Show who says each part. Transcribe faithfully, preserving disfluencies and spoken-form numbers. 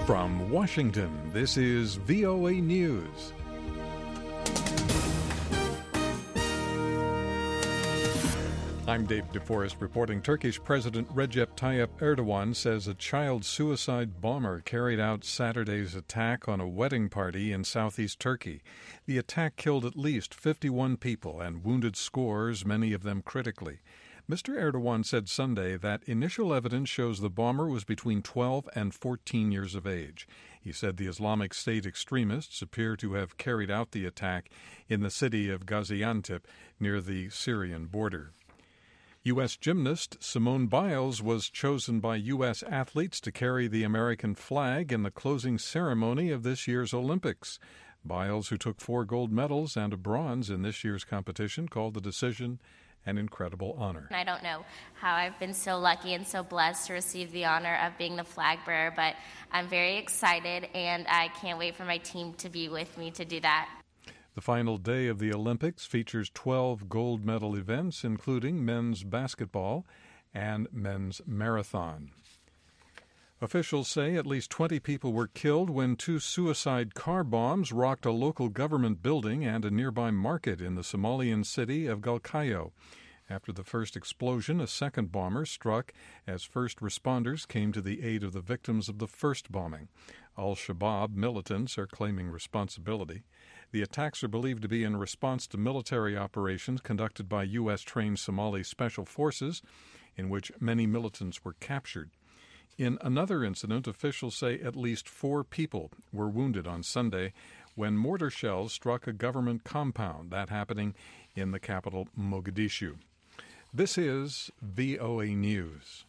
Speaker 1: From Washington, this is V O A News. I'm Dave DeForest reporting. Turkish President Recep Tayyip Erdogan says a child suicide bomber carried out Saturday's attack on a wedding party in southeast Turkey. The attack killed at least fifty-one people and wounded scores, many of them critically. Mister Erdogan said Sunday that initial evidence shows the bomber was between twelve and fourteen years of age. He said the Islamic State extremists appear to have carried out the attack in the city of Gaziantep near the Syrian border. U S gymnast Simone Biles was chosen by U S athletes to carry the American flag in the closing ceremony of this year's Olympics. Biles, who took four gold medals and a bronze in this year's competition, called the decision an incredible honor.
Speaker 2: I don't know how I've been so lucky and so blessed to receive the honor of being the flag bearer, but I'm very excited and I can't wait for my team to be with me to do that.
Speaker 1: The final day of the Olympics features twelve gold medal events, including men's basketball and men's marathon. Officials say at least twenty people were killed when two suicide car bombs rocked a local government building and a nearby market in the Somalian city of Galkayo. After the first explosion, a second bomber struck as first responders came to the aid of the victims of the first bombing. Al-Shabaab militants are claiming responsibility. The attacks are believed to be in response to military operations conducted by U S-trained Somali special forces, in which many militants were captured. In another incident, officials say at least four people were wounded on Sunday when mortar shells struck a government compound, that happening in the capital, Mogadishu. This is V O A News.